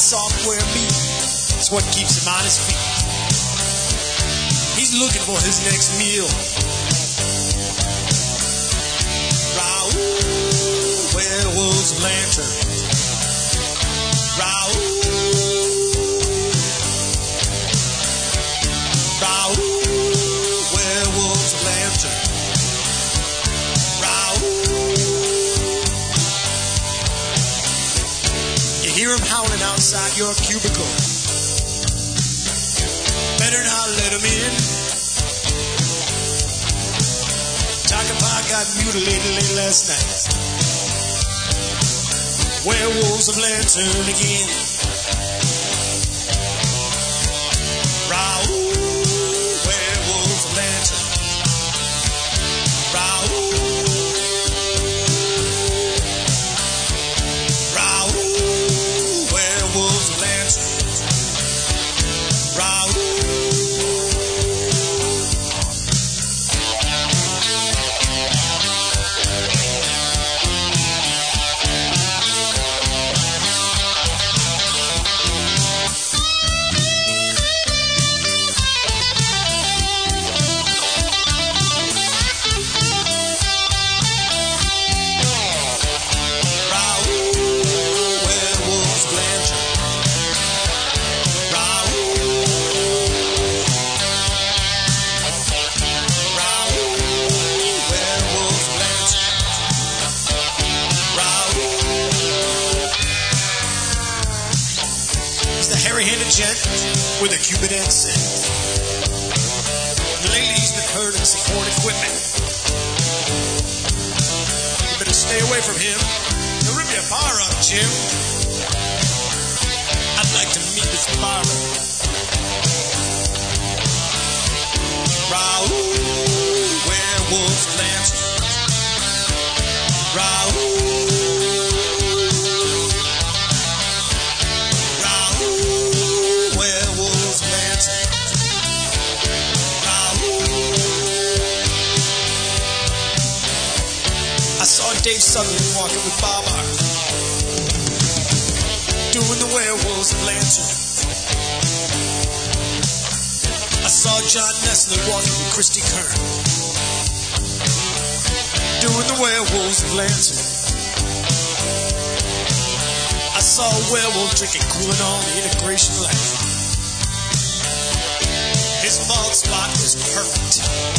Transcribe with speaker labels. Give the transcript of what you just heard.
Speaker 1: software meat. It's what keeps him on his feet. He's looking for his next meal. Raoul, werewolf's lantern. Raoul, werewolf's lantern. Raoul. You hear him howling outside your cubicle. Better not let him in. Takapa got mutilated late last night. Werewolves of lantern again. Raoul, werewolves of lantern. Raoul, werewolves of lantern. Raoul. With a Cuban accent. Lately he's been hurting support equipment. You better stay away from him. He'll rip your bar up, Jim. I'd like to meet his barber. Raoul, werewolf's lantern. Raoul. Dave Sutherland walking with Bob Art, doing the werewolves of lantern. I saw John Nestle walking with Christy Kern, doing the werewolves of lantern. I saw a werewolf drinking cooling on the Integration Light. His bald spot was perfect.